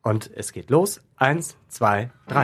Und es geht los. 1, 2, 3.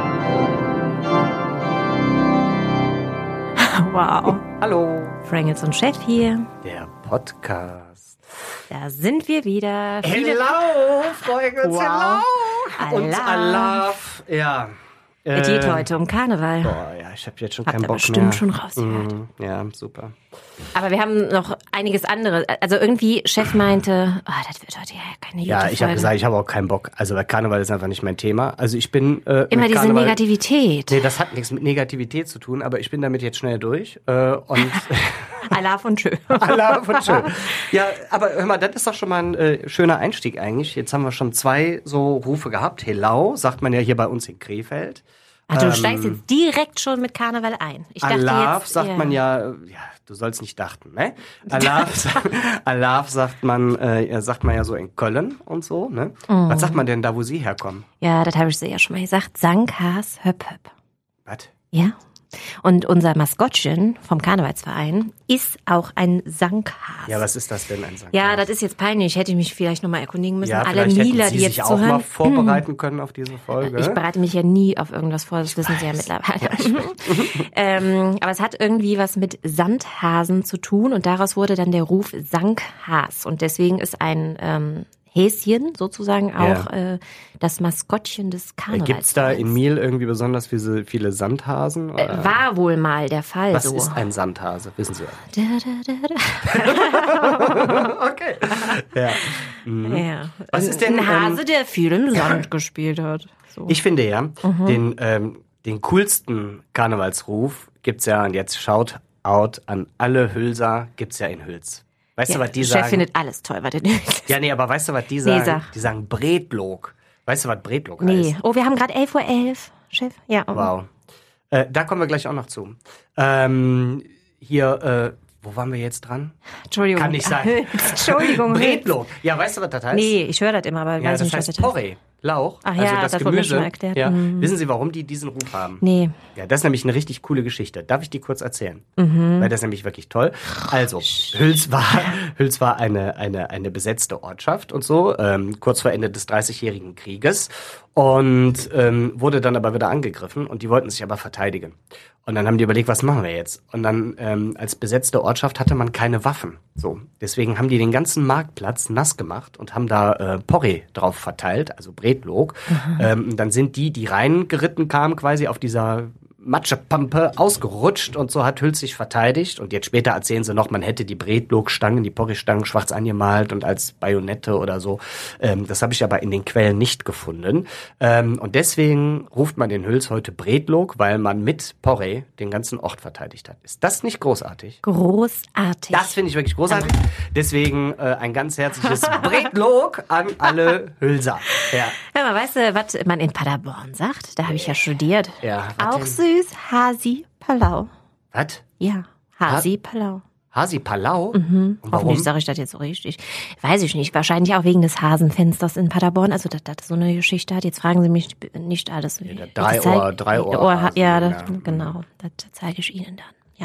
Wow. Hallo. Frangels und Chef hier. Der Podcast. Da sind wir wieder. Hello, Frangels, Wow. hello. Und Alaf. Ja. Es geht heute um Karneval. Boah, ja, ich habe jetzt schon Habt keinen ihr Bock bestimmt mehr. schon rausgehört. Ja, super. Aber wir haben noch einiges andere. Also irgendwie, Chef meinte, das wird heute ja keine gute Ja, ich habe Folge. gesagt, ich habe auch keinen Bock. Also der Karneval ist einfach nicht mein Thema. Also ich bin Immer mit diese Karneval, Negativität. Nee, das hat nichts mit Negativität zu tun, aber ich bin damit jetzt schnell durch. Und Alaf und Tschö. Allah und schön. Ja, aber hör mal, das ist doch schon mal ein schöner Einstieg eigentlich. Jetzt haben wir schon 2 so Rufe gehabt. Helau, sagt man ja hier bei uns in Krefeld. Ach, du steigst jetzt direkt schon mit Karneval ein. Ich dachte Alaf jetzt, sagt man ja, du sollst nicht dachten, ne? Alaf sagt man ja so in Köln und so, ne? Was sagt man denn da, wo Sie herkommen? Ja, das habe ich ja schon mal gesagt. Sangkas Höp Höp. Was? Ja. Und unser Maskottchen vom Karnevalsverein ist auch ein Sanghas. Ja, was ist das denn, ein Sankt? Ja, das ist jetzt peinlich. Hätte ich mich vielleicht nochmal erkundigen müssen. Ja, Alle vielleicht Nieler, hätten die Sie jetzt sich auch mal zuhören. vorbereiten können auf diese Folge. Ich bereite mich ja nie auf irgendwas vor, das wissen Sie ja mittlerweile. Aber es hat irgendwie was mit Sandhasen zu tun und daraus wurde dann der Ruf Sanghas. Und deswegen ist ein Häschen sozusagen auch das Maskottchen des Karnevals. Gibt's da in Miel irgendwie besonders viele Sandhasen? Oder? War wohl mal der Fall. Was so. ist ein Sandhase? Wissen Sie? Okay. Ja. Ja. Was ist denn, ein Hase, der viel im Sand gespielt hat. So. Ich finde ja, den coolsten Karnevalsruf gibt's ja, und jetzt Shout out an alle Hülser, gibt's ja in Hüls. Weißt du, was die Chef sagen? findet alles toll, was er ist. Ja, nee, aber weißt du, was die sagen? sag. Die sagen Bretlog. Weißt du, was Bretlog Nee. heißt? Oh, wir haben gerade 11:11 Uhr, Chef. Ja. Wow. Da kommen wir gleich auch noch zu. Wo waren wir jetzt dran? Entschuldigung. Kann nicht sein. Entschuldigung. Bretlog. Ja, weißt du, was das heißt? Nee, ich höre das immer, aber Ja, weiß das nicht, was heißt das heißt. Porree, Lauch, Ach also ja, das das wurde mir Gemüse. schon mal erklärt. Ja. Mhm. Wissen Sie, warum die diesen Ruf haben? Nee. Ja, das ist nämlich eine richtig coole Geschichte. Darf ich die kurz erzählen? Weil das ist nämlich wirklich toll. Also, Hüls war eine besetzte Ortschaft und so, kurz vor Ende des 30-jährigen Krieges und wurde dann aber wieder angegriffen und die wollten sich aber verteidigen. Und dann haben die überlegt, was machen wir jetzt? Und dann als besetzte Ortschaft hatte man keine Waffen. So, deswegen haben die den ganzen Marktplatz nass gemacht und haben da Porree drauf verteilt, also Bretlog. Dann sind die reingeritten kamen, quasi auf dieser Matschepampe ausgerutscht und so hat Hüls sich verteidigt. Und jetzt später erzählen sie noch, man hätte die Bretlog-Stangen, die Porree-Stangen schwarz angemalt und als Bajonette oder so. Das habe ich aber in den Quellen nicht gefunden. Und deswegen ruft man den Hüls heute Bretlog, weil man mit Porree den ganzen Ort verteidigt hat. Ist das nicht großartig? Großartig. Das finde ich wirklich großartig. Deswegen ein ganz herzliches Bretlog an alle Hülser. Ja. Hör mal, weißt du, was man in Paderborn sagt? Da habe ich ja studiert. Ja, was Auch denn? süß, Hasi Palau. Was? Ja, Hasi Palau. Hasi Palau? Und warum? Hoffentlich sage ich das jetzt so richtig. Weiß ich nicht. Wahrscheinlich auch wegen des Hasenfensters in Paderborn. Also, dass das so eine Geschichte hat. Jetzt fragen Sie mich nicht alles. der Drei-Ohr-Hasen, Ja, genau. Das zeige ich Ihnen dann. Ja.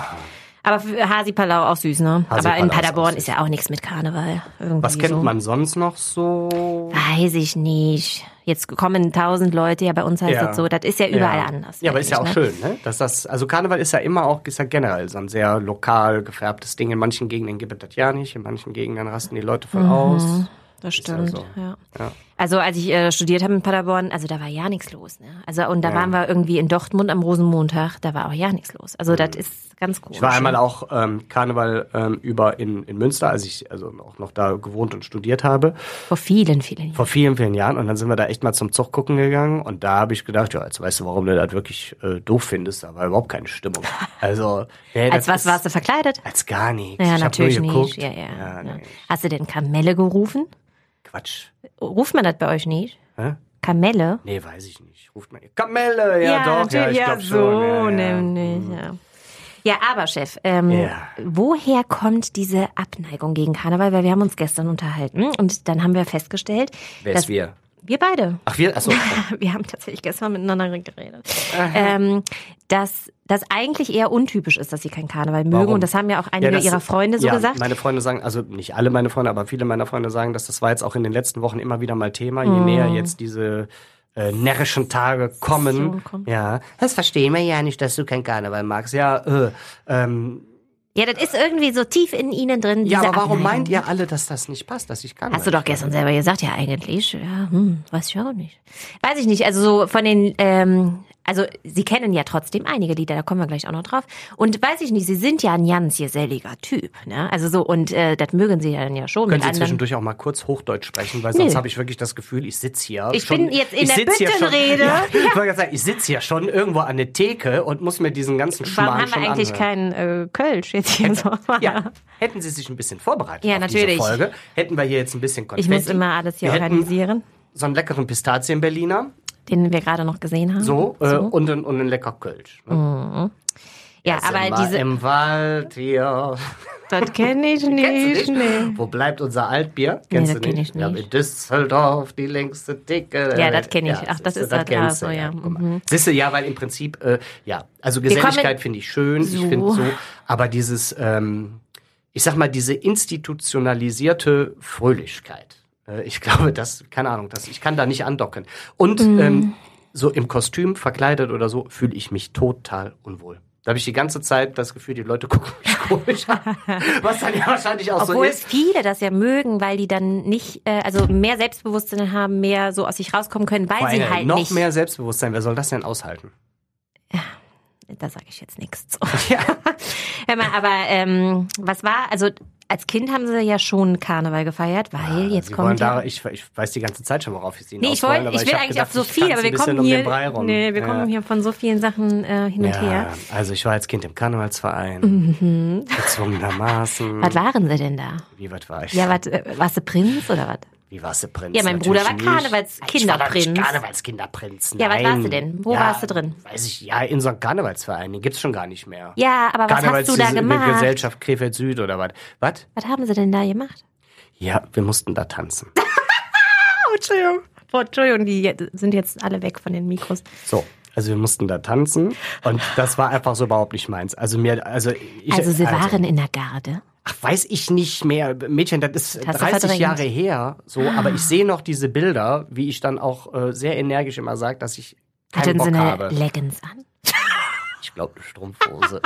Aber für Hasi Palau auch süß, ne? Hasi Aber in Palau ist Paderborn auch ist ja auch nichts mit Karneval. Irgendwie Was kennt so. man sonst noch so? Weiß ich nicht. Jetzt kommen 1000 Leute, ja, bei uns heißt Ja. das so. Das ist ja überall anders. Ja, aber ist ja auch wirklich, schön, ne? Also Karneval ist ja ist ja generell so ein sehr lokal gefärbtes Ding. In manchen Gegenden gibt es das ja nicht, in manchen Gegenden rasten die Leute voll aus. Das Ist ja stimmt, so. ja. Ja. Also als ich studiert habe in Paderborn, also da war ja nichts los. Ne? Also und da waren wir irgendwie in Dortmund am Rosenmontag, da war auch ja nichts los. Also das ist ganz komisch. Ich war einmal auch Karneval über in Münster, als ich also auch noch da gewohnt und studiert habe. Vor vielen, vielen Jahren. Vor vielen, vielen Jahren. Und dann sind wir da echt mal zum Zug gucken gegangen. Und da habe ich gedacht, ja, jetzt weißt du, warum du das wirklich doof findest. Da war überhaupt keine Stimmung. Also, Als was warst du verkleidet? Als gar nichts. Ja, Ich hab natürlich nur geguckt. nicht. Ja. Nee. Hast du denn Kamelle gerufen? Quatsch. Ruft man das bei euch nicht? Hä? Kamelle? Nee, weiß ich nicht. Ruft man Kamelle, ja, doch, ja, ich glaube so schon. nämlich, ja. Ja, aber Chef, Ja. woher kommt diese Abneigung gegen Karneval? Weil wir haben uns gestern unterhalten und dann haben wir festgestellt, Wer ist wir? Wir beide. Ach, achso. Wir haben tatsächlich gestern miteinander geredet. Dass das eigentlich eher untypisch ist, dass sie keinen Karneval mögen. Warum? Und das haben ja auch einige ihrer Freunde so gesagt. Meine Freunde sagen, also nicht alle meine Freunde, aber viele meiner Freunde sagen, dass das war jetzt auch in den letzten Wochen immer wieder mal Thema, je näher jetzt diese närrischen Tage kommen. Ja, das verstehen wir ja nicht, dass du keinen Karneval magst. Ja, ja, das ist irgendwie so tief in ihnen drin. Ja, aber warum meint ihr alle, dass das nicht passt, dass ich Karneval? Hast du doch gestern selber gesagt, ja eigentlich. Ja, weiß ich auch nicht. Weiß ich nicht, also so von den, also sie kennen ja trotzdem einige Lieder, da kommen wir gleich auch noch drauf. Und weiß ich nicht, sie sind ja ein ganz geselliger Typ, ne? Also so, und das mögen sie dann ja schon. Können Sie zwischendurch auch mal kurz Hochdeutsch sprechen, weil sonst habe ich wirklich das Gefühl, ich sitze hier. Ich bin jetzt in der Büttenrede. Ich wollte sagen, ich sitze hier schon irgendwo an der Theke und muss mir diesen ganzen Schmarrn schon anhören. Warum haben wir eigentlich keinen Kölsch jetzt hier so? Ja, hätten Sie sich ein bisschen vorbereitet auf natürlich. diese Folge, hätten wir hier jetzt ein bisschen Konfetti. Ich muss immer alles hier organisieren. So einen leckeren Pistazien-Berliner. Den wir gerade noch gesehen haben. So. Und ein lecker Kölsch. Ne? Mhm. Ja, aber diese... im Wald hier. Das kenne ich nicht. Nee. Wo bleibt unser Altbier? Kennst du nicht? Kenn ich nicht. Ja, in Düsseldorf, die längste Dicke. Ja, das kenne ich. Ach, das ist halt da so, ja. Siehst du, ja, weil im Prinzip, also Geselligkeit finde ich schön. So. Ich finde so, aber dieses, ich sag mal, diese institutionalisierte Fröhlichkeit. Ich glaube, keine Ahnung, ich kann da nicht andocken. Und so im Kostüm verkleidet oder so fühle ich mich total unwohl. Da habe ich die ganze Zeit das Gefühl, die Leute gucken mich komisch an. Was dann ja wahrscheinlich auch Obwohl so ist. Obwohl viele das ja mögen, weil die dann nicht, also mehr Selbstbewusstsein haben, mehr so aus sich rauskommen können, weil sie halt noch nicht... Noch mehr Selbstbewusstsein, wer soll das denn aushalten? Ja, da sage ich jetzt nichts zu. Ja. Hör mal, aber was war, also... Als Kind haben sie ja schon Karneval gefeiert, weil jetzt kommt ja... Ich weiß die ganze Zeit schon, worauf ich sie ich will eigentlich auf so viel, aber wir kommen hier... wir kommen hier von so vielen Sachen hin und her. Also ich war als Kind im Karnevalsverein, gezwungenermaßen. Was waren sie denn da? Wie, was war ich? Ja, warst du Prinz oder was? Wie warst du Prinz? Ja, mein Bruder war Karnevalskinderprinz. Ich war Karnevalskinderprinz. Ja, was warst du denn? Wo warst du drin? Weiß ich, ja, in so einem Karnevalsverein, den gibt's schon gar nicht mehr. Ja, aber was hast du da gemacht? Gesellschaft Krefeld Süd oder was? Was? Was haben sie denn da gemacht? Ja, wir mussten da tanzen. Entschuldigung, die sind jetzt alle weg von den Mikros. So. Also wir mussten da tanzen und das war einfach so überhaupt nicht meins. Also sie waren in der Garde? Ach, weiß ich nicht mehr. Mädchen, das ist 30 Jahre her. So, aber ich sehe noch diese Bilder, wie ich dann auch sehr energisch immer sage, dass ich keinen Bock habe. Hatten sie eine Leggings an? Ich glaube, eine Strumpfhose.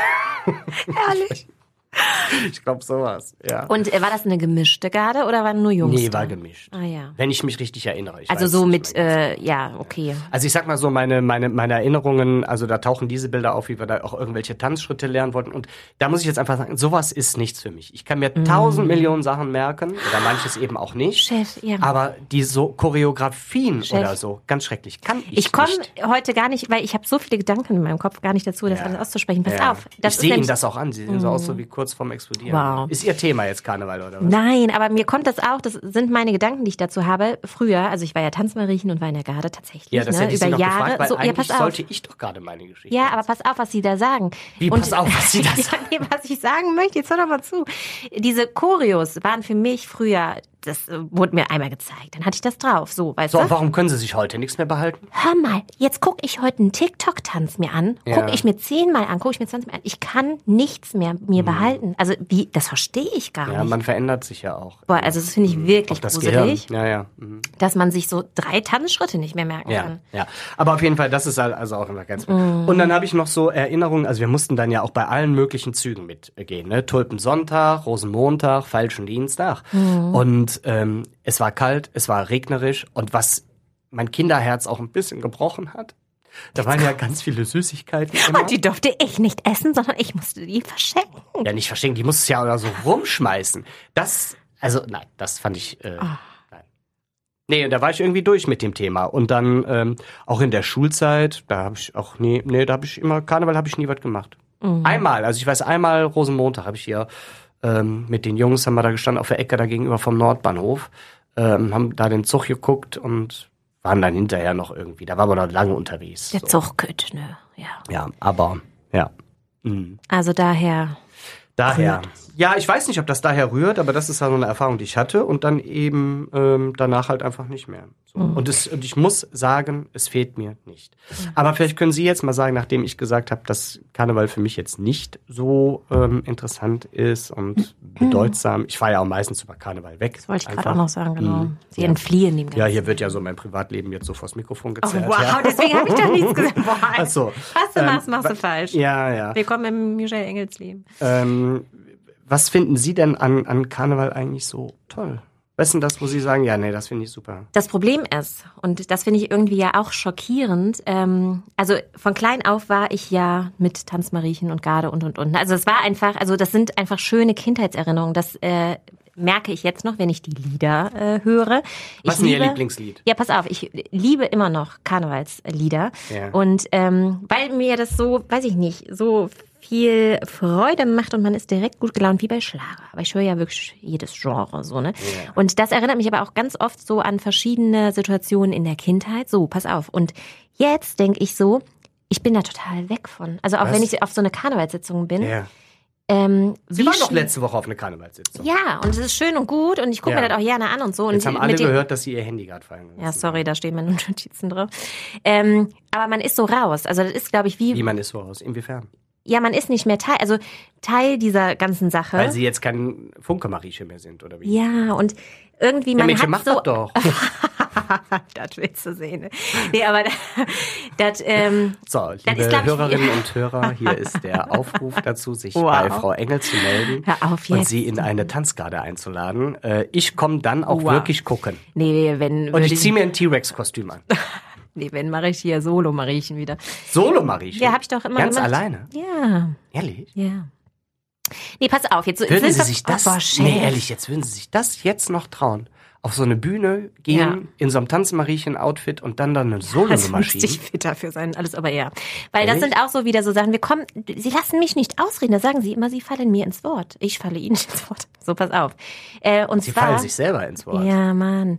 Herrlich. Ich glaube sowas, ja. Und war das eine gemischte Garde oder waren nur Jungs? Nee, war gemischt. Ah ja. Wenn ich mich richtig erinnere. Also so mit, ja, okay. Also ich sag mal so, meine Erinnerungen, also da tauchen diese Bilder auf, wie wir da auch irgendwelche Tanzschritte lernen wollten. Und da muss ich jetzt einfach sagen, sowas ist nichts für mich. Ich kann mir 1000 Millionen Sachen merken, oder manches eben auch nicht. Chef, ja. Aber die so Choreografien oder so, ganz schrecklich, kann ich nicht. Ich komme heute gar nicht, weil ich habe so viele Gedanken in meinem Kopf, gar nicht dazu, das alles auszusprechen. Pass auf. Ich sehe Ihnen das auch an. Sie sehen so aus, so wie kurz vorm Explodieren. Wow. Ist Ihr Thema jetzt Karneval oder was? Nein, aber mir kommt das auch, das sind meine Gedanken, die ich dazu habe. Früher, also ich war ja Tanzmariechen und war in der Garde tatsächlich. Ja, das hätte ich über Sie noch Jahre. gefragt, weil so, eigentlich sollte ich doch gerade meine Geschichte Ja, aber pass auf, was Sie da sagen. Wie, pass auf, was Sie da sagen? Ja, was ich sagen möchte, jetzt hör doch mal zu. Diese Choreos waren für mich früher... Das wurde mir einmal gezeigt. Dann hatte ich das drauf. So, weißt du? So, warum können Sie sich heute nichts mehr behalten? Hör mal, jetzt gucke ich heute einen TikTok-Tanz mir an. Gucke ich mir 10-mal an, gucke ich mir 20-mal an. Ich kann nichts mehr mir behalten. Also, das verstehe ich gar nicht. Ja, man verändert sich ja auch. Boah, also das finde ich wirklich das gruselig. Gehirn. Ja. Dass man sich so 3 Tanzschritte nicht mehr merken kann. Ja, aber auf jeden Fall, das ist also auch immer ganz... Und dann habe ich noch so Erinnerungen, also wir mussten dann ja auch bei allen möglichen Zügen mitgehen. Ne? Tulpensonntag, Rosenmontag, Falschen Dienstag. Und es war kalt, es war regnerisch und was mein Kinderherz auch ein bisschen gebrochen hat, da waren ja ganz viele Süßigkeiten immer. Und die durfte ich nicht essen, sondern ich musste die verschenken. Ja, nicht verschenken, die musste ja oder so rumschmeißen. Das fand ich, nein. Nee, da war ich irgendwie durch mit dem Thema. Und dann auch in der Schulzeit, da habe ich auch Karneval habe ich nie was gemacht. Einmal, also ich weiß, einmal Rosenmontag habe ich hier mit den Jungs haben wir da gestanden auf der Ecke da gegenüber vom Nordbahnhof, haben da den Zug geguckt und waren dann hinterher noch irgendwie, da waren wir noch lange unterwegs. Der Zugkütt, ne? Ja. Ja, aber, ja. Also daher. Ja, ich weiß nicht, ob das daher rührt, aber das ist ja so eine Erfahrung, die ich hatte und dann eben danach halt einfach nicht mehr. So. Und ich muss sagen, es fehlt mir nicht. Aber vielleicht können Sie jetzt mal sagen, nachdem ich gesagt habe, dass Karneval für mich jetzt nicht so interessant ist und bedeutsam. Ich fahre ja auch meistens über Karneval weg. Das wollte ich gerade auch noch sagen, genau. Sie entfliehen dem Ganzen. Ja, hier wird ja so mein Privatleben jetzt so vors Mikrofon gezerrt. Oh, wow, deswegen habe ich doch nichts gesagt. Boah, ach so. Was du machst du falsch. Ja. Willkommen im Michel Engels Leben. Was finden Sie denn an Karneval eigentlich so toll? Was ist denn das, wo Sie sagen, ja, nee, das finde ich super? Das Problem ist, und das finde ich irgendwie ja auch schockierend, also von klein auf war ich ja mit Tanzmariechen und Garde und. Also es war einfach, also das sind einfach schöne Kindheitserinnerungen, das merke ich jetzt noch, wenn ich die Lieder höre. Was ist denn Ihr Lieblingslied? Ja, pass auf, ich liebe immer noch Karnevalslieder. Ja. Und weil mir das so, weiß ich nicht, so viel Freude macht und man ist direkt gut gelaunt, wie bei Schlager. Aber ich höre ja wirklich jedes Genre so, ne? Ja. Und das erinnert mich aber auch ganz oft so an verschiedene Situationen in der Kindheit. So, pass auf. Und jetzt denke ich so, ich bin da total weg von. Also auch wenn ich auf so eine Karnevalssitzung bin. Ja. Sie waren doch letzte Woche auf eine Karnevalssitzung. Ja, und es ist schön und gut und ich gucke mir das auch gerne an und so. Jetzt und haben alle gehört, dass Sie Ihr Handy gerade fallen lassen. Ja, sorry, da stehen meine Notizen drauf. Aber man ist so raus. Also das ist, glaube ich, wie man ist so raus? Inwiefern? Ja, man ist nicht mehr Teil dieser ganzen Sache. Weil Sie jetzt kein Funke-Marieche mehr sind, oder wie? Ja, und irgendwie, man Mädchen, hat mach so... das doch. Das willst du sehen. Ne? Nee, aber das... So, liebe Hörerinnen und Hörer, hier ist der Aufruf dazu, sich bei Frau Engel zu melden und sie in eine Tanzgarde einzuladen. Ich komme dann auch wirklich gucken. Nee, und ich ziehe mir ein T-Rex-Kostüm an. Nee, wenn mache ich hier Solo-Mariechen wieder. Solo-Mariechen? Ja, habe ich doch immer Ganz gemacht. alleine? Ja. Ehrlich? Ja. Nee, pass auf. Jetzt würden Sie sich das... Nee, ehrlich, jetzt würden Sie sich das jetzt noch trauen? Auf so eine Bühne gehen, in so einem Tanzmariechen-Outfit und dann eine Solo-Nummer schieben? Müsste ich fit dafür sein, alles aber ja. Weil das sind auch so wieder so Sachen, Sie lassen mich nicht ausreden, da sagen Sie immer, Sie fallen mir ins Wort. Ich falle Ihnen nicht ins Wort. So, pass auf. Sie fallen sich selber ins Wort. Ja, Mann.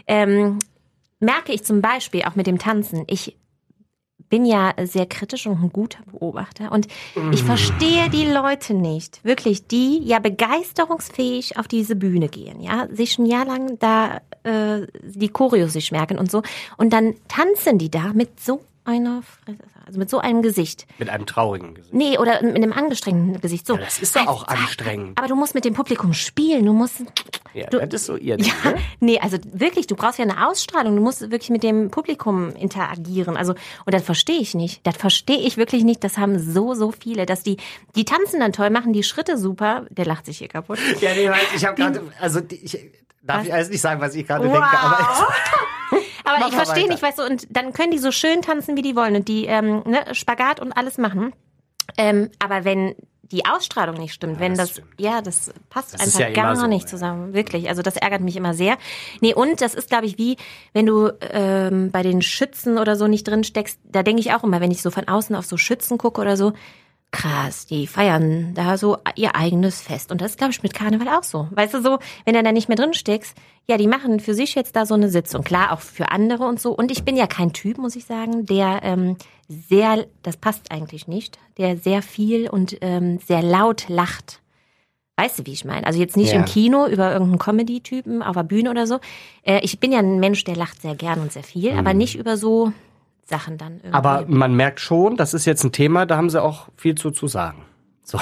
Merke ich zum Beispiel auch mit dem Tanzen, ich bin ja sehr kritisch und ein guter Beobachter und ich verstehe die Leute nicht, wirklich, die ja begeisterungsfähig auf diese Bühne gehen, ja, sich ein Jahr lang da die Choreos sich merken und so und dann tanzen die da mit so einer Fresse, also mit so einem Gesicht. Mit einem traurigen Gesicht. Nee, oder mit einem angestrengten Gesicht. So. Ja, das ist doch auch anstrengend. Aber du musst mit dem Publikum spielen, du musst... Ja, das ist so ihr Ding, ja, ne? Nee, also wirklich, du brauchst ja eine Ausstrahlung, du musst wirklich mit dem Publikum interagieren. Also, und das verstehe ich nicht. Das verstehe ich wirklich nicht. Das haben so viele, dass die tanzen dann toll, machen die Schritte super. Der lacht sich hier kaputt. Ja, nee, ich habe gerade, darf ich alles nicht sagen, was ich gerade denke, aber... Aber ich verstehe nicht, weißt du, und dann können die so schön tanzen, wie die wollen und die Spagat und alles machen. Aber wenn die Ausstrahlung nicht stimmt, wenn das passt einfach ja gar nicht zusammen, wirklich. Also das ärgert mich immer sehr. Nee, und das ist, glaube ich, wie wenn du bei den Schützen oder so nicht drin steckst, da denke ich auch immer, wenn ich so von außen auf so Schützen gucke oder so, krass, die feiern da so ihr eigenes Fest. Und das ist, glaube ich, mit Karneval auch so. Weißt du, so, wenn du da nicht mehr drin steckst, ja, die machen für sich jetzt da so eine Sitzung. Klar, auch für andere und so. Und ich bin ja kein Typ, muss ich sagen, der das passt eigentlich nicht, der sehr viel und sehr laut lacht. Weißt du, wie ich meine? Also jetzt nicht im Kino über irgendeinen Comedy-Typen auf der Bühne oder so. Ich bin ja ein Mensch, der lacht sehr gern und sehr viel, aber nicht über so Sachen dann irgendwie. Aber man merkt schon, das ist jetzt ein Thema, da haben sie auch viel zu sagen. So.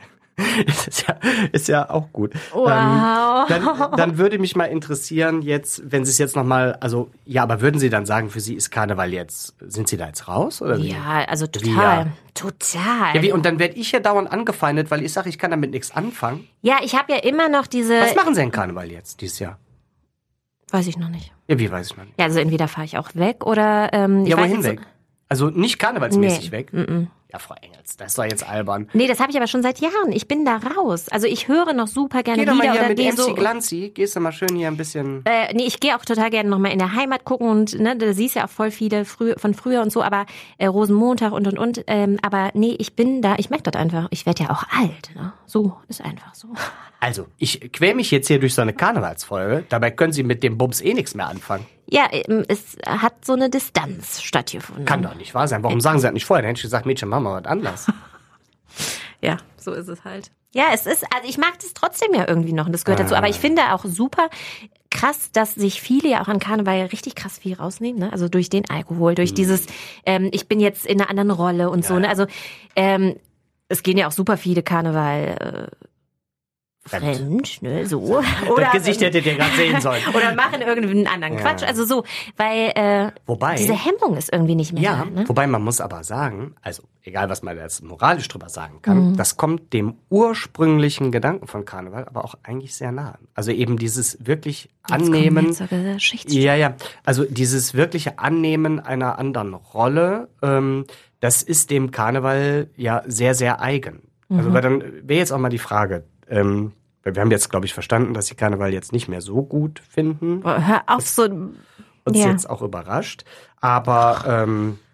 Ist ja auch gut. Wow. Dann würde mich mal interessieren jetzt, wenn Sie es jetzt nochmal, also, ja, aber würden Sie dann sagen, für Sie ist Karneval jetzt, sind Sie da jetzt raus? Oder wie? Ja, also total. Total. Ja, und dann werde ich ja dauernd angefeindet, weil ich sage, ich kann damit nichts anfangen. Ja, ich habe ja immer noch diese... Was machen Sie in Karneval jetzt, dieses Jahr? Weiß ich noch nicht. Ja, wie weiß ich noch nicht? Ja, also entweder fahre ich auch weg oder... ja, wohin weg? Also nicht karnevalsmäßig weg? Mm-mm. Ja, Frau Engels, das ist doch jetzt albern. Nee, das habe ich aber schon seit Jahren. Ich bin da raus. Also ich höre noch super gerne Lieder. Geh doch mal hier mit MC so Glanzi, gehst du mal schön hier ein bisschen... nee, ich gehe auch total gerne nochmal in der Heimat gucken und da siehst ja auch voll viele von früher und so, aber Rosenmontag und. Aber nee, ich bin da, ich merke das einfach. Ich werde ja auch alt, ne? So, ist einfach so. Also, ich quäl mich jetzt hier durch so eine Karnevalsfolge, dabei können Sie mit dem Bums nichts mehr anfangen. Ja, es hat so eine Distanz stattgefunden. Kann doch nicht wahr sein. Warum sagen Sie das nicht vorher? Dann hätte ich gesagt, Mädchen, machen wir was anderes. Ja, so ist es halt. Ja, also ich mag das trotzdem ja irgendwie noch und das gehört dazu. Aber ich finde auch super, krass, dass sich viele ja auch an Karneval richtig krass viel rausnehmen, ne? Also durch den Alkohol, durch dieses, ich bin jetzt in einer anderen Rolle und so, ne? Also es gehen ja auch super viele Karneval fremd, ne, so. Oder das Gesicht hättet ihr gerade sehen sollen. Oder machen irgendeinen anderen Quatsch, also so, weil wobei, diese Hemmung ist irgendwie nicht mehr ja, da, ne? Wobei man muss aber sagen, also egal was man jetzt moralisch drüber sagen kann, das kommt dem ursprünglichen Gedanken von Karneval aber auch eigentlich sehr nah. Also eben dieses wirklich Annehmen, also dieses wirkliche Annehmen einer anderen Rolle, das ist dem Karneval ja sehr, sehr eigen. Also weil dann wäre jetzt auch mal die Frage, wir haben jetzt, glaube ich, verstanden, dass sie Karneval jetzt nicht mehr so gut finden. Hör auf, so. Uns jetzt auch überrascht. Aber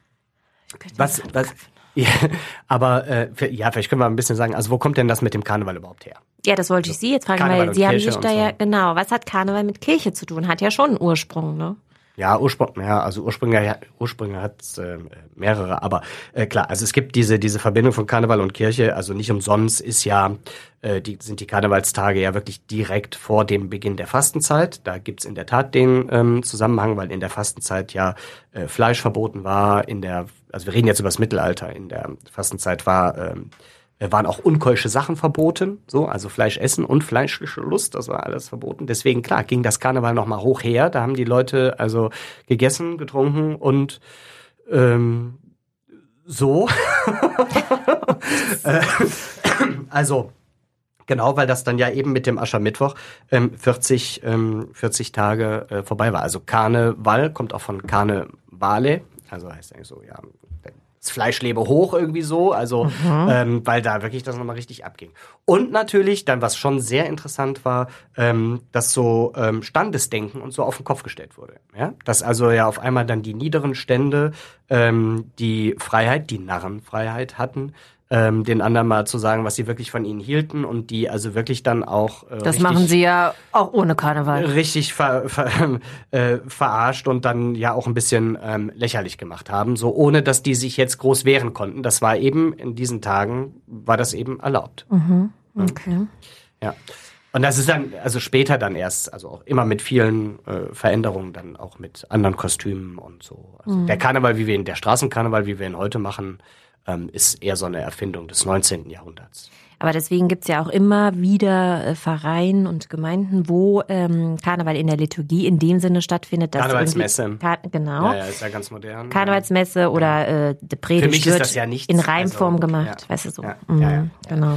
vielleicht können wir ein bisschen sagen, also wo kommt denn das mit dem Karneval überhaupt her? Ja, das wollte ich Sie jetzt fragen, Karneval weil Sie haben Kirche sich da so. ja, genau, was hat Karneval mit Kirche zu tun? Hat ja schon einen Ursprung, ne? Ja, Ursprünge hat mehrere, aber klar, also es gibt diese Verbindung von Karneval und Kirche, also nicht umsonst sind die Karnevalstage ja wirklich direkt vor dem Beginn der Fastenzeit. Da gibt's in der Tat den Zusammenhang, weil in der Fastenzeit ja Fleisch verboten war, also wir reden jetzt über das Mittelalter, in der Fastenzeit waren auch unkeusche Sachen verboten, so, also Fleisch essen und fleischliche Lust, das war alles verboten. Deswegen, klar, ging das Karneval nochmal hoch her. Da haben die Leute also gegessen, getrunken und so. Also, genau, weil das dann ja eben mit dem Aschermittwoch 40 Tage vorbei war. Also Karneval kommt auch von Karnevale, also heißt eigentlich so, ja, das Fleisch lebe hoch irgendwie so, also weil da wirklich das nochmal richtig abging. Und natürlich dann, was schon sehr interessant war, dass so Standesdenken und so auf den Kopf gestellt wurde. Ja? Dass also ja auf einmal dann die niederen Stände die Freiheit, die Narrenfreiheit hatten, den anderen mal zu sagen, was sie wirklich von ihnen hielten und die also wirklich dann auch das machen sie ja auch ohne Karneval. Richtig verarscht und dann ja auch ein bisschen lächerlich gemacht haben, so ohne dass die sich jetzt groß wehren konnten. Das war eben in diesen Tagen, war das eben erlaubt. Okay. Ja. Und das ist dann, also später dann erst, also auch immer mit vielen Veränderungen, dann auch mit anderen Kostümen und so. Also der Karneval, der Straßenkarneval, wie wir ihn heute machen, ist eher so eine Erfindung des 19. Jahrhunderts. Aber deswegen gibt's ja auch immer wieder Vereine und Gemeinden, wo Karneval in der Liturgie in dem Sinne stattfindet. Dass Karnevalsmesse. Genau. Ja, ist ja ganz modern. Karnevalsmesse oder die Predigt Für mich wird ist das ja nichts, in Reimform gemacht, weißt du so. Genau.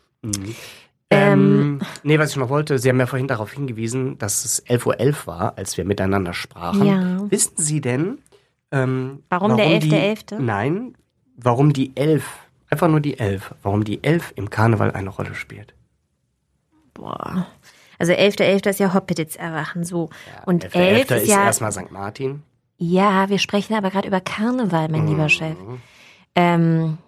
Nee, was ich noch wollte, Sie haben ja vorhin darauf hingewiesen, dass es 11:11 Uhr war, als wir miteinander sprachen. Ja. Wissen Sie denn, warum der 11.11.? Nein, warum die 11, einfach nur die 11, warum die 11 im Karneval eine Rolle spielt? Boah. Also 11.11. ist ja Hoppeditz erwachen, so. Ja, und 11. ist ja erstmal St. Martin. Ja, wir sprechen aber gerade über Karneval, mein lieber Chef. 11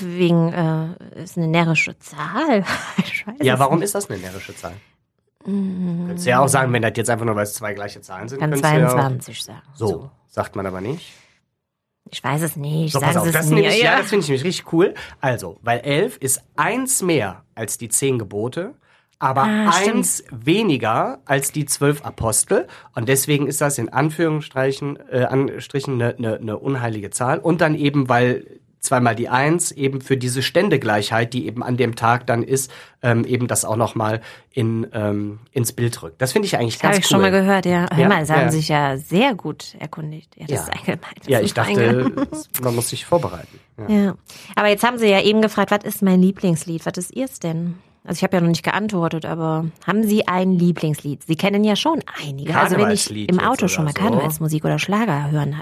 ist eine närrische Zahl. Ja, warum ist das eine närrische Zahl? Könntest du ja auch sagen, wenn das jetzt einfach nur, weil es zwei gleiche Zahlen sind. Kann 22 sagen. So, sagt man aber nicht. Ich weiß es nicht. So, pass auf, das finde ich nämlich richtig cool. Also, weil 11 ist 1 mehr als die 10 Gebote, aber 1 weniger als die 12 Apostel. Und deswegen ist das in Anführungsstrichen eine unheilige Zahl. Und dann eben, weil zweimal die 1 eben für diese Ständegleichheit, die eben an dem Tag dann ist, eben das auch nochmal ins Bild rückt. Das finde ich eigentlich ganz cool. Habe ich schon mal gehört, ja. Hör mal, Sie haben sich ja sehr gut erkundigt. Ja, das ist allgemein. Ja, ich dachte, man muss sich vorbereiten. Ja. Aber jetzt haben Sie ja eben gefragt, was ist mein Lieblingslied? Was ist Ihrs denn? Also ich habe ja noch nicht geantwortet, aber haben Sie ein Lieblingslied? Sie kennen ja schon einige. Also wenn ich im Auto schon mal Karnevalsmusik oder Schlager hören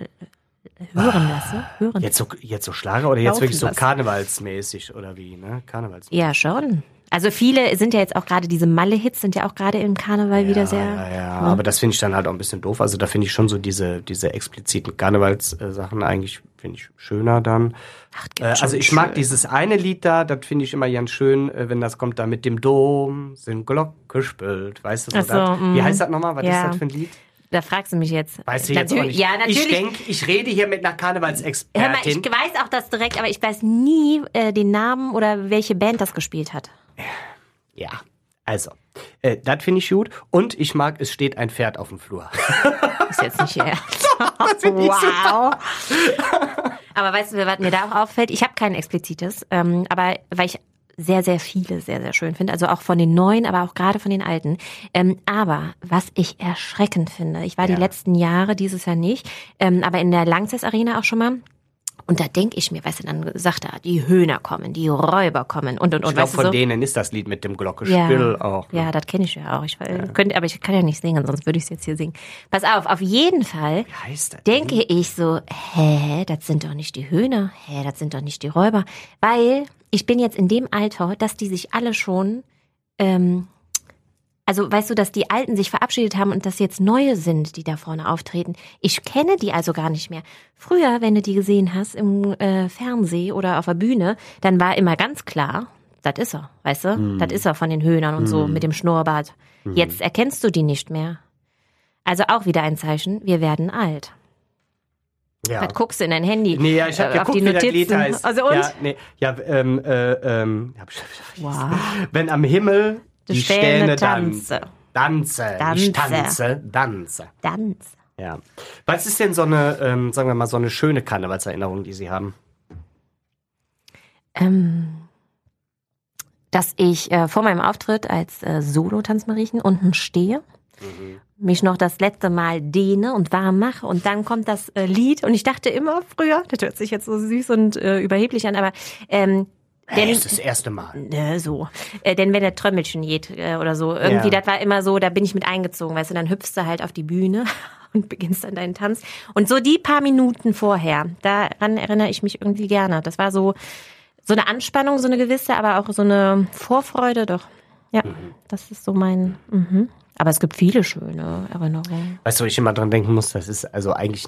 lasse. Jetzt so Schlager oder jetzt wirklich so karnevalsmäßig oder wie, ne? Karnevalsmäßig. Ja, schon. Also viele sind ja jetzt auch gerade, diese Malle-Hits sind ja auch gerade im Karneval wieder sehr... Ja, aber das finde ich dann halt auch ein bisschen doof. Also da finde ich schon so diese expliziten Karnevalssachen eigentlich, finde ich, schöner dann. Also ich mag dieses eine Lied da, das finde ich immer ganz schön, wenn das kommt da mit dem Dom, sind Glocke spült, weißt du so, wie heißt das nochmal? Was ist das für ein Lied? Da fragst du mich jetzt. Weißt du jetzt auch nicht. Ja, natürlich. Ich denke, ich rede hier mit einer Karnevalsexpertin. Hör mal, ich weiß auch das direkt, aber ich weiß nie den Namen oder welche Band das gespielt hat. Ja, Also, das finde ich gut. Und ich mag, es steht ein Pferd auf dem Flur. Ist jetzt nicht ernst. Wow. Aber weißt du, was mir da auch auffällt? Ich habe kein explizites, aber weil ich sehr, sehr viele sehr, sehr schön finde. Also auch von den neuen, aber auch gerade von den alten. Aber was ich erschreckend finde, ich war die letzten Jahre, dieses Jahr nicht, aber in der Lanxess Arena auch schon mal. Und da denke ich mir, weißt du, dann sagt er, die Höhner kommen, die Räuber kommen und. Ich glaube, von denen ist das Lied mit dem Glockenspiel auch. Ne? Ja, das kenne ich ja auch. Aber ich kann ja nicht singen, sonst würde ich es jetzt hier singen. Pass auf jeden Fall denke ich so, das sind doch nicht die Höhner, das sind doch nicht die Räuber. Weil ich bin jetzt in dem Alter, dass die sich alle schon, also weißt du, dass die Alten sich verabschiedet haben und dass jetzt neue sind, die da vorne auftreten. Ich kenne die also gar nicht mehr. Früher, wenn du die gesehen hast im Fernsehen oder auf der Bühne, dann war immer ganz klar, das ist er, weißt du? Das ist er von den Höhnern und so mit dem Schnurrbart. Jetzt erkennst du die nicht mehr. Also auch wieder ein Zeichen, wir werden alt. Ja. Was guckst du in dein Handy? Nee, ja, ich habe geguckt, auf die Notizen. Wie das Lied heißt. Also und? Wow. Wenn am Himmel die Sterne tanze. Ich tanze. Ja. Was ist denn so eine, sagen wir mal, so eine schöne Karnevalserinnerung, die Sie haben? Dass ich vor meinem Auftritt als Solo-Tanzmariechen unten stehe, mich noch das letzte Mal dehne und warm mache und dann kommt das Lied und ich dachte immer früher, das hört sich jetzt so süß und überheblich an, aber das ist das erste Mal. Denn wenn der Trömmelchen geht oder so, irgendwie, das war immer so, da bin ich mit eingezogen, weißt du, dann hüpfst du halt auf die Bühne und beginnst dann deinen Tanz. Und so die paar Minuten vorher, daran erinnere ich mich irgendwie gerne. Das war so eine Anspannung, so eine gewisse, aber auch so eine Vorfreude, doch. Ja, das ist so mein... Aber es gibt viele schöne Erinnerungen. Weißt du, wo ich immer dran denken muss, das ist also eigentlich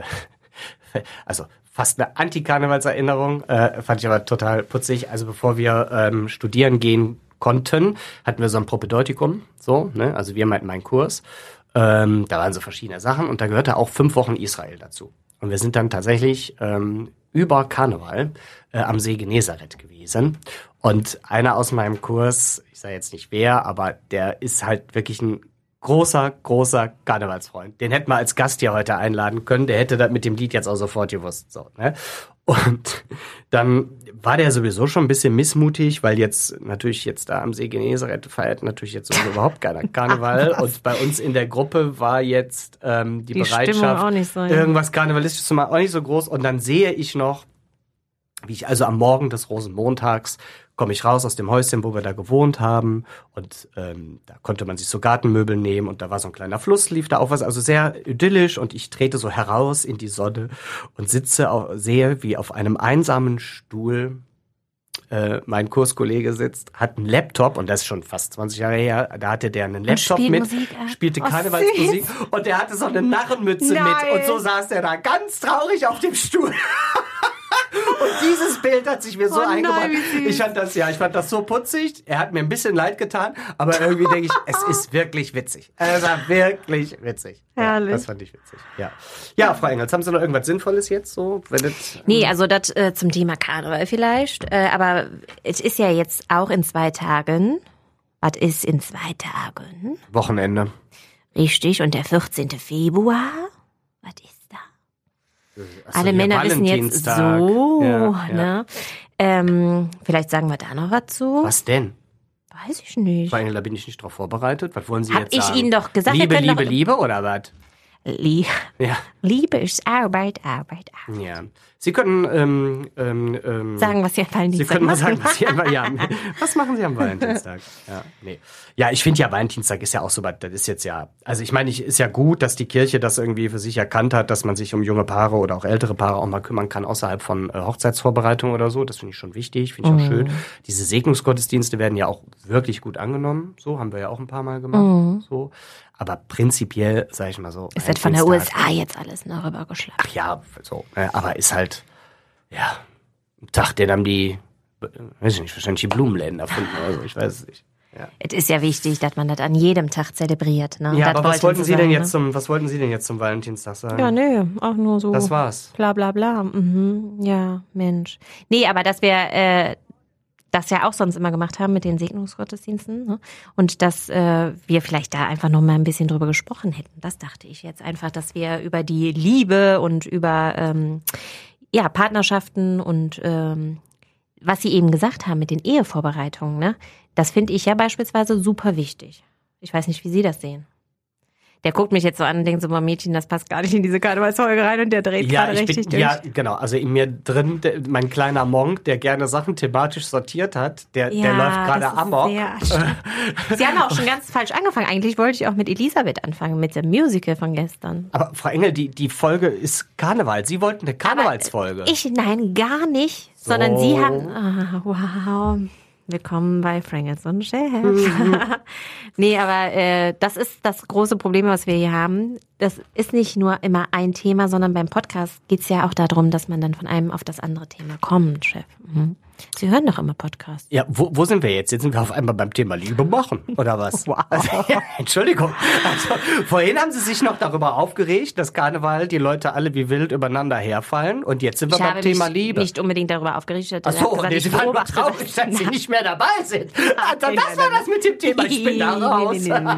fast eine Anti-Karnevalserinnerung, fand ich aber total putzig. Also bevor wir studieren gehen konnten, hatten wir so ein Propedeutikum, so, ne? Also wir meinten meinen Kurs. Da waren so verschiedene Sachen und da gehörte auch 5 Wochen Israel dazu. Und wir sind dann tatsächlich über Karneval am See Genezareth gewesen. Und einer aus meinem Kurs, ich sage jetzt nicht wer, aber der ist halt wirklich ein großer Karnevalsfreund. Den hätten wir als Gast hier heute einladen können. Der hätte das mit dem Lied jetzt auch sofort gewusst. So, ne? Und dann war der sowieso schon ein bisschen missmutig, weil jetzt da am See Genezareth feiert natürlich jetzt so überhaupt keiner Karneval. Und bei uns in der Gruppe war jetzt die Bereitschaft, auch nicht so, irgendwas Karnevalistisches zu machen, auch nicht so groß. Und dann sehe ich noch, wie ich also am Morgen des Rosenmontags komme ich raus aus dem Häuschen, wo wir da gewohnt haben und da konnte man sich so Gartenmöbel nehmen und da war so ein kleiner Fluss, lief da auch was, also sehr idyllisch und ich trete so heraus in die Sonne und sehe, wie auf einem einsamen Stuhl mein Kurskollege sitzt, hat einen Laptop und das ist schon fast 20 Jahre her, da hatte der einen Laptop mit, spielte Karnevalsmusik und der hatte so eine Narrenmütze mit und so saß der da ganz traurig auf dem Stuhl. Und dieses Bild hat sich mir so eingebracht. Ich fand das so putzig. Er hat mir ein bisschen leid getan, aber irgendwie denke ich, es ist wirklich witzig. Es war wirklich witzig. Herrlich. Ja, das fand ich witzig. Ja, Frau Engels, haben Sie noch irgendwas Sinnvolles jetzt so? Nee, also das zum Thema Karneval vielleicht. Aber es ist ja jetzt auch in 2 Tagen. Was ist in 2 Tagen? Wochenende. Richtig. Und der 14. Februar? Was ist da? Alle Männer wissen jetzt so, ne? Vielleicht sagen wir da noch was zu. Was denn? Weiß ich nicht. Frau Engel, da bin ich nicht drauf vorbereitet. Was wollen Sie jetzt sagen? Hab ich Ihnen doch gesagt, Liebe oder was? Liebe ist Arbeit. Ja. Sie können sagen, was Sie am Valentinstag Sie können mal sagen, was machen Sie am Valentinstag? Ja, ich finde ja, Valentinstag ist ja auch so, das ist jetzt ja, also ich meine, ist ja gut, dass die Kirche das irgendwie für sich erkannt hat, dass man sich um junge Paare oder auch ältere Paare auch mal kümmern kann, außerhalb von Hochzeitsvorbereitung oder so. Das finde ich schon wichtig, finde ich auch schön. Diese Segnungsgottesdienste werden ja auch wirklich gut angenommen. So, haben wir ja auch ein paar Mal gemacht. So. Aber prinzipiell, sage ich mal so. Ist das von der USA jetzt alles noch rübergeschlagen? Ach ja, so. Aber ist halt, ja, ein Tag, den haben die, weiß ich nicht, wahrscheinlich die Blumenläden erfunden oder so, ich weiß es nicht. Ja. Es ist ja wichtig, dass man das an jedem Tag zelebriert. Ne? Ja, aber was wollten Sie denn jetzt zum Valentinstag sagen? Ja, nö, auch nur so. Das war's. Bla bla bla. Ja, Mensch. Nee, aber dass wir das ja auch sonst immer gemacht haben mit den Segnungsgottesdiensten. Ne? Und dass wir vielleicht da einfach noch mal ein bisschen drüber gesprochen hätten. Das dachte ich jetzt einfach, dass wir über die Liebe und über Partnerschaften und was Sie eben gesagt haben mit den Ehevorbereitungen, ne? Das finde ich ja beispielsweise super wichtig. Ich weiß nicht, wie Sie das sehen. Der guckt mich jetzt so an und denkt so, Mädchen, das passt gar nicht in diese Karnevalsfolge rein und der dreht gerade richtig durch. Ja, genau. Also in mir drin, mein kleiner Monk, der gerne Sachen thematisch sortiert hat, der läuft gerade amok. Sie haben auch schon ganz falsch angefangen. Eigentlich wollte ich auch mit Elisabeth anfangen, mit dem Musical von gestern. Aber Frau Engel, die Folge ist Karneval. Sie wollten eine Karnevalsfolge. Nein, gar nicht. So. Sondern Sie haben, wow... Willkommen bei Frankels und Chef. Nee, aber das ist das große Problem, was wir hier haben. Das ist nicht nur immer ein Thema, sondern beim Podcast geht's ja auch darum, dass man dann von einem auf das andere Thema kommt, Chef. Mhm. Sie hören doch immer Podcasts. Ja, wo sind wir jetzt? Jetzt sind wir auf einmal beim Thema Liebe machen, oder was? Wow. Also, ja, Entschuldigung. Also, vorhin haben Sie sich noch darüber aufgeregt, dass Karneval die Leute alle wie wild übereinander herfallen. Und jetzt sind wir beim Thema Liebe. Ich habe nicht unbedingt darüber aufgeregt. Ach so, und Sie waren mal traurig, dass Sie nicht mehr dabei sind. Also, das war das mit dem Thema. Ich bin da raus.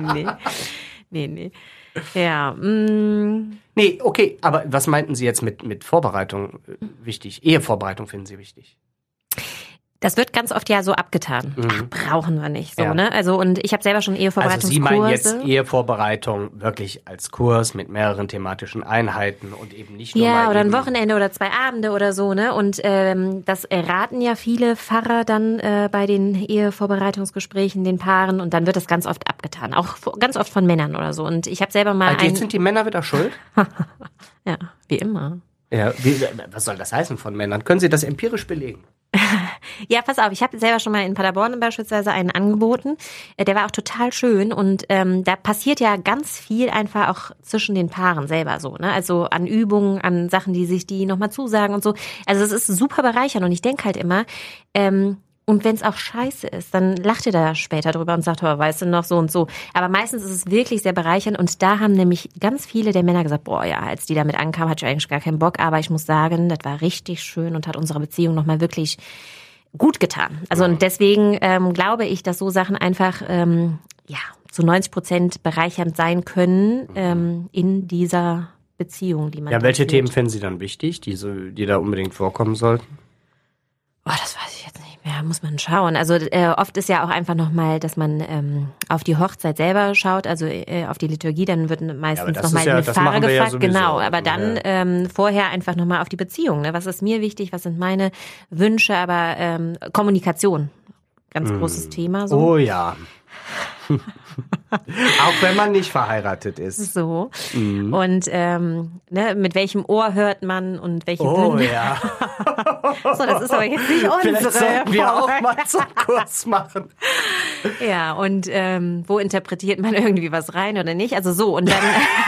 Nee. Ja. Nee, okay. Aber was meinten Sie jetzt mit Vorbereitung wichtig? Ehevorbereitung finden Sie wichtig? Das wird ganz oft ja so abgetan. Ach, brauchen wir nicht. So, ja. Ne? Also, und ich habe selber schon Ehevorbereitungskurse. Also Sie meinen jetzt Ehevorbereitung wirklich als Kurs mit mehreren thematischen Einheiten und eben nicht nur oder ein Wochenende oder 2 Abende oder so, ne? Und das erraten ja viele Pfarrer dann bei den Ehevorbereitungsgesprächen, den Paaren, und dann wird das ganz oft abgetan. Auch ganz oft von Männern oder so. Und ich habe selber mal jetzt sind die Männer wieder schuld? Ja, wie immer. Ja, was soll das heißen von Männern? Können Sie das empirisch belegen? Ja, pass auf, ich habe selber schon mal in Paderborn beispielsweise einen angeboten. Der war auch total schön und da passiert ja ganz viel einfach auch zwischen den Paaren selber so, ne? Also an Übungen, an Sachen, die sich die nochmal zusagen und so. Also es ist super bereichernd und ich denke halt immer, und wenn es auch scheiße ist, dann lacht ihr da später drüber und sagt, oh, weißt du noch, so und so. Aber meistens ist es wirklich sehr bereichernd und da haben nämlich ganz viele der Männer gesagt, boah, ja, als die damit ankamen, hatte ich eigentlich gar keinen Bock. Aber ich muss sagen, das war richtig schön und hat unserer Beziehung nochmal wirklich gut getan. Also und deswegen glaube ich, dass so Sachen einfach zu 90% bereichernd sein können in dieser Beziehung, die man Ja, welche Themen finden Sie dann wichtig, die da unbedingt vorkommen sollten? Oh, das weiß ich jetzt nicht mehr, muss man schauen. Also oft ist ja auch einfach nochmal, dass man auf die Hochzeit selber schaut, also auf die Liturgie, dann wird meistens nochmal eine Pfarrer gefragt. Ja, genau, aber dann vorher einfach nochmal auf die Beziehung. Ne? Was ist mir wichtig, was sind meine Wünsche, aber Kommunikation, ganz großes Thema. So. Oh ja. Auch wenn man nicht verheiratet ist. So. Und mit welchem Ohr hört man und welche Wünsche. Ja. So, das ist aber jetzt nicht unsere. Vielleicht sollten wir auch mal so einen Kurs machen. Ja, und wo interpretiert man irgendwie was rein oder nicht? Also so, und dann...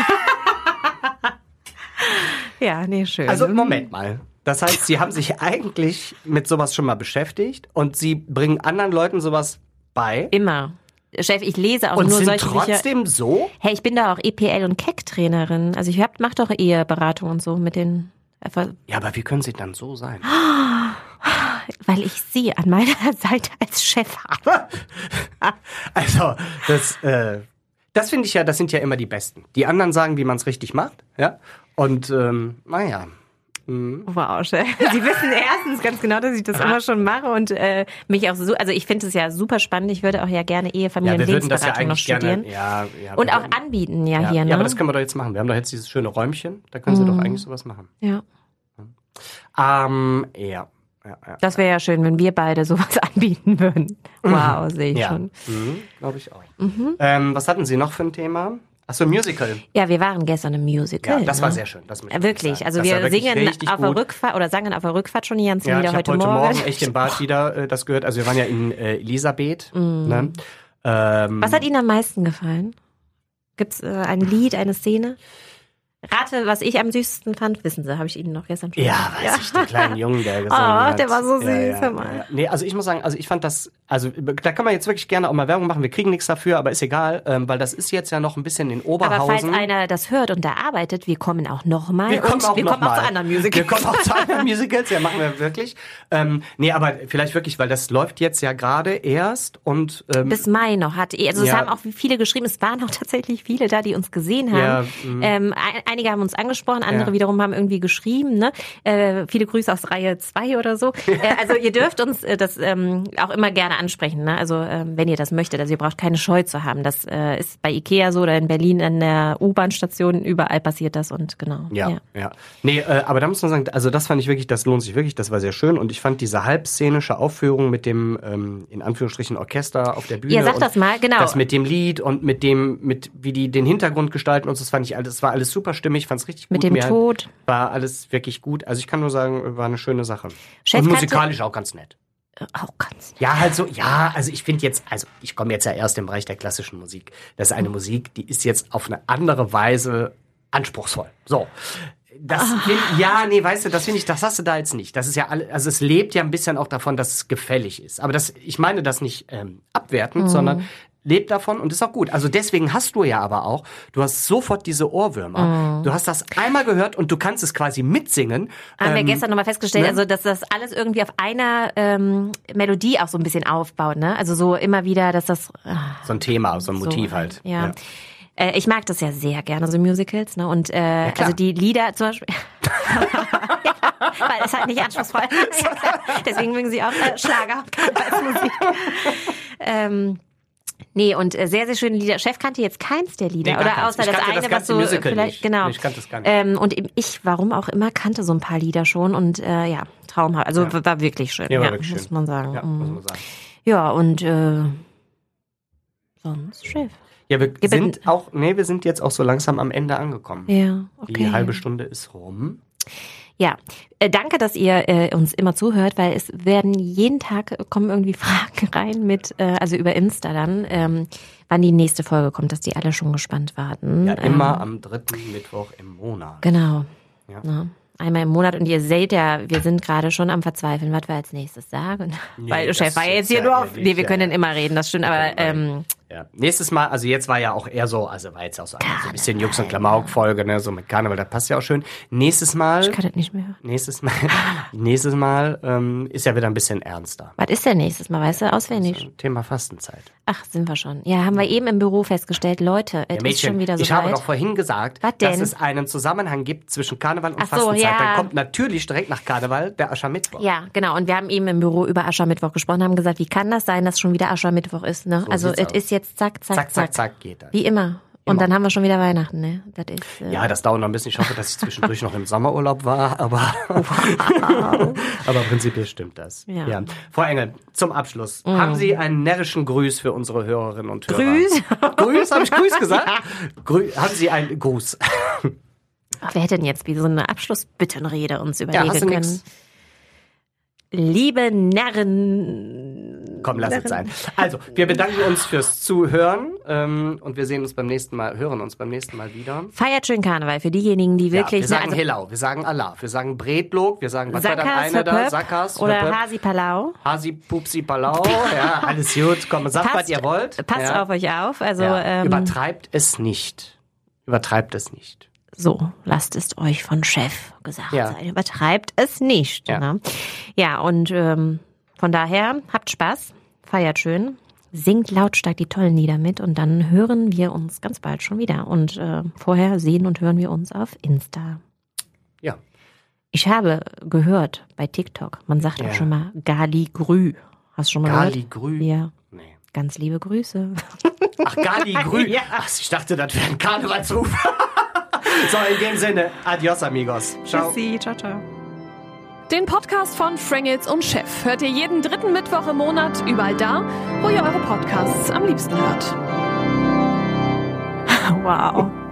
Ja, nee, schön. Also Moment mal. Das heißt, Sie haben sich eigentlich mit sowas schon mal beschäftigt und Sie bringen anderen Leuten sowas bei? Immer. Chef, ich lese auch und nur sind solche Bücher. Trotzdem so? Hey, ich bin da auch EPL und Keck-Trainerin. Also ich mach doch Eheberatung und so mit den... Ja, aber wie können Sie dann so sein? Weil ich Sie an meiner Seite als Chef habe. Also, das finde ich ja, das sind ja immer die Besten. Die anderen sagen, wie man es richtig macht, ja. Und naja. Wow, Chef. Sie wissen erstens ganz genau, dass ich das immer schon mache und mich auch so, also ich finde es ja super spannend. Ich würde auch ja gerne Familien- und Lebensberatung noch studieren. Ja, und auch anbieten hier, ne? Ja, aber das können wir doch jetzt machen. Wir haben doch jetzt dieses schöne Räumchen, da können Sie doch eigentlich sowas machen. Ja. Ja. Das wäre ja schön, wenn wir beide sowas anbieten würden. Wow, sehe ich schon. Glaube ich auch. Was hatten Sie noch für ein Thema? Achso, Musical. Ja, wir waren gestern im Musical. Ja, das war sehr schön. Das wirklich. Also wir singen auf der Rückfahrt oder sangen auf der Rückfahrt schon die ganzen Lieder heute Morgen. Ich habe heute Morgen echt im Bad wieder das gehört. Also wir waren ja in Elisabeth. Ne? Was hat Ihnen am meisten gefallen? Gibt's ein Lied, eine Szene? Rate, was ich am süßesten fand, wissen Sie, habe ich Ihnen noch gestern schon gesagt. Ja, weiß ich, den kleinen Jungen, der gesungen hat. Der war so süß. Ja. Nee, also ich muss sagen, also ich fand das, also da kann man jetzt wirklich gerne auch mal Werbung machen, wir kriegen nichts dafür, aber ist egal, weil das ist jetzt ja noch ein bisschen in Oberhausen. Aber falls einer das hört und da arbeitet, wir kommen auch nochmal. Wir kommen auch zu anderen Musicals. Wir kommen auch zu anderen Musicals, ja, machen wir wirklich. Nee, aber vielleicht wirklich, weil das läuft jetzt ja gerade erst und... bis Mai noch also es haben auch viele geschrieben, es waren auch tatsächlich viele da, die uns gesehen haben. Ja, einige haben uns angesprochen, andere wiederum haben irgendwie geschrieben, ne? Viele Grüße aus Reihe 2 oder so. Also ihr dürft uns das auch immer gerne ansprechen, ne? Also wenn ihr das möchtet, also ihr braucht keine Scheu zu haben. Das ist bei Ikea so oder in Berlin an der U-Bahn-Station, überall passiert das und genau. Ja. Nee, aber da muss man sagen, also das fand ich wirklich, das lohnt sich wirklich, das war sehr schön und ich fand diese halbszenische Aufführung mit dem, in Anführungsstrichen, Orchester auf der Bühne. Ja, sag das mal, genau. Das mit dem Lied und mit wie die den Hintergrund gestalten und das fand ich alles, das war alles super stimmig, fand es richtig gut. Mit dem Tod. War alles wirklich gut. Also ich kann nur sagen, war eine schöne Sache. Und musikalisch auch ganz nett. Auch ganz nett. Ja, halt so, ja, also ich finde jetzt, also ich komme jetzt ja erst im Bereich der klassischen Musik. Das ist eine Musik, die ist jetzt auf eine andere Weise anspruchsvoll. So. Weißt du, das finde ich, das hast du da jetzt nicht. Das ist ja also es lebt ja ein bisschen auch davon, dass es gefällig ist. Aber ich meine das nicht abwertend, sondern lebt davon und ist auch gut. Also deswegen hast du ja aber auch, du hast sofort diese Ohrwürmer. Du hast das einmal gehört und du kannst es quasi mitsingen. Haben wir gestern nochmal festgestellt, also dass das alles irgendwie auf einer Melodie auch so ein bisschen aufbaut, ne? Also so immer wieder, dass das... so ein Thema, so ein Motiv halt. Ja. Ich mag das ja sehr gerne, so Musicals, ne? Und also die Lieder zum Beispiel... weil es halt nicht anspruchsvoll ist. Deswegen mögen sie auch Schlager als Musik. Nee, und sehr, sehr schöne Lieder. Chef kannte jetzt keins der Lieder. Nee, oder außer das eine, was so Musical vielleicht, nicht. genau. Nee, ich kannte das gar nicht. Und ich, warum auch immer, kannte so ein paar Lieder schon und traumhaft. Also war wirklich schön. Ja, war wirklich muss schön. man sagen. Ja, muss man sagen. Ja, und sonst Chef. Ja, wir sind jetzt auch so langsam am Ende angekommen. Ja, okay. Die halbe Stunde ist rum. Ja, danke, dass ihr uns immer zuhört, weil es werden jeden Tag kommen irgendwie Fragen rein mit, also über Insta dann, wann die nächste Folge kommt, dass die alle schon gespannt warten. Ja, immer am 3. Mittwoch im Monat. Genau. Ja. Ja. Einmal im Monat und ihr seht ja, wir sind gerade schon am Verzweifeln, was wir als nächstes sagen. Nee, weil Chef war jetzt hier nur auf, wir können immer reden, das stimmt, aber ja. Nächstes Mal, also jetzt war ja auch eher so, also war jetzt auch so ein bisschen Jux- und Klamauk-Folge, ne, so mit Karneval, das passt ja auch schön. Nächstes Mal. Ich kann das nicht mehr. Nächstes Mal ist ja wieder ein bisschen ernster. Was ist denn nächstes Mal, weißt du, auswendig? Also Thema Fastenzeit. Ach, sind wir schon. Ja, haben wir eben im Büro festgestellt, Leute, es ist schon wieder so ich weit. habe doch vorhin gesagt, dass es einen Zusammenhang gibt zwischen Karneval und Fastenzeit. Ja. Dann kommt natürlich direkt nach Karneval der Aschermittwoch. Ja, genau. Und wir haben eben im Büro über Aschermittwoch gesprochen, haben gesagt, wie kann das sein, dass schon wieder Aschermittwoch ist, ne? So also es ist jetzt zack geht das. Wie immer. Und dann haben wir schon wieder Weihnachten, ne? Das ist, ja, das dauert noch ein bisschen. Ich hoffe, dass ich zwischendurch noch im Sommerurlaub war, aber prinzipiell stimmt das. Ja. Frau Engel, zum Abschluss. Haben Sie einen närrischen Grüß für unsere Hörerinnen und Hörer? Grüß? Habe ich Grüß gesagt? Haben Sie einen Gruß? Wer hätte denn jetzt wie so eine Abschlussbittenrede uns überlegen können? Nix? Liebe Närren. Komm, lass es sein. Also, wir bedanken uns fürs Zuhören und wir hören uns beim nächsten Mal wieder. Feiert schön Karneval für diejenigen, die wirklich... wir sagen Hillau, wir sagen Allah, wir sagen Bredlog, wir sagen, was Sackers, war dann einer da? Sackers, oder Hasi Palau. Hasi Pupsi Palau, ja, alles gut. Komm, sagt, was ihr wollt. Passt auf euch auf. Also übertreibt es nicht. So, lasst es euch von Chef gesagt sein. Übertreibt es nicht. Ja, ne? Ja und von daher, habt Spaß, feiert schön, singt lautstark die tollen Lieder mit und dann hören wir uns ganz bald schon wieder. Und vorher sehen und hören wir uns auf Insta. Ja. Ich habe gehört bei TikTok, man sagt auch schon mal Gali-Grü. Hast du schon mal gehört? Gali-Grü? Ja. Nee. Ganz liebe Grüße. Ach, Gali-Grü? Ja. Ach, ich dachte, das wäre ein Karnevalsruf. So, in dem Sinne, adios amigos. Ciao. Tschüssi, ciao, ciao. Den Podcast von Frangels und Chef hört ihr jeden 3. Mittwoch im Monat überall da, wo ihr eure Podcasts am liebsten hört. Wow.